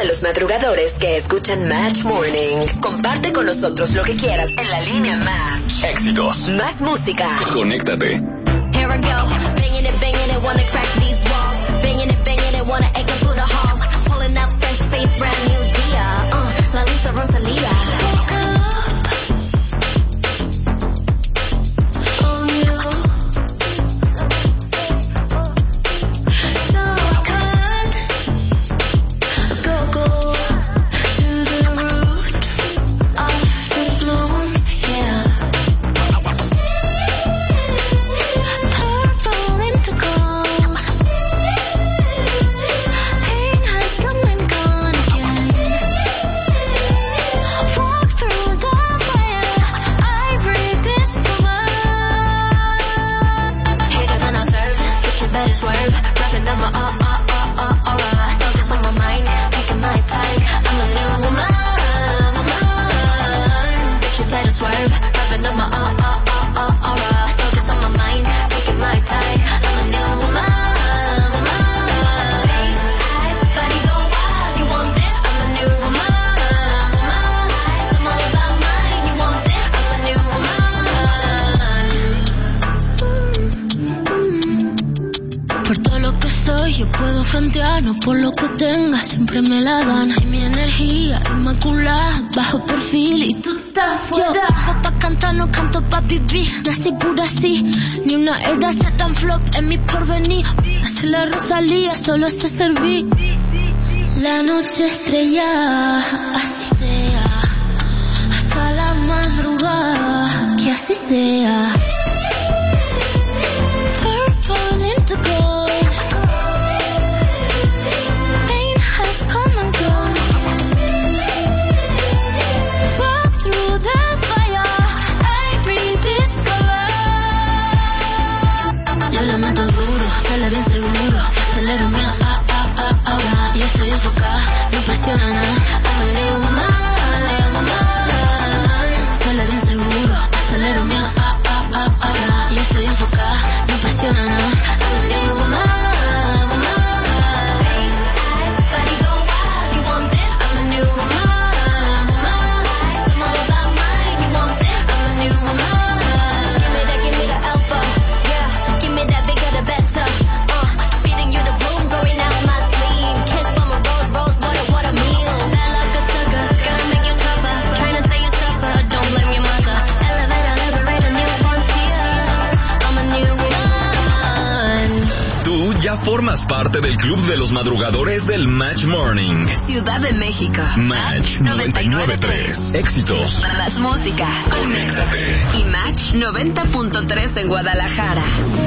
los madrugadores que escuchan Match Morning. Comparte con nosotros lo que quieras en la línea Match. Éxitos. Más música. Conéctate. Here I go, banging it, wanna crack these walls. Banging it, wanna echo through the halls. Pulling up fresh face, brand new Dia. La Lisa Rosalía. No por lo que tenga, siempre me la dan. Y mi energía inmaculada, bajo perfil y tú estás fuera. Yo vivo pa' cantar, no canto pa' vivir. Nací pura así, ni una era se tan flop en mi porvenir. Hace la Rosalía, solo sé servir. La noche estrella, así sea. Hasta la madrugada, que así sea. Purple into gold. Bien seguro, acelero mi ahora. Yo estoy enfocada, no presiona nada. I'm a new woman. Sale bien seguro, acelero mi ahora. Yo estoy enfocada, no presiona nada. I'm a new woman. Ya formas parte del club de los madrugadores del Match Morning. Ciudad de México. Match 99.3. Éxitos. Más música. Conéctate. Y Match 90.3 en Guadalajara.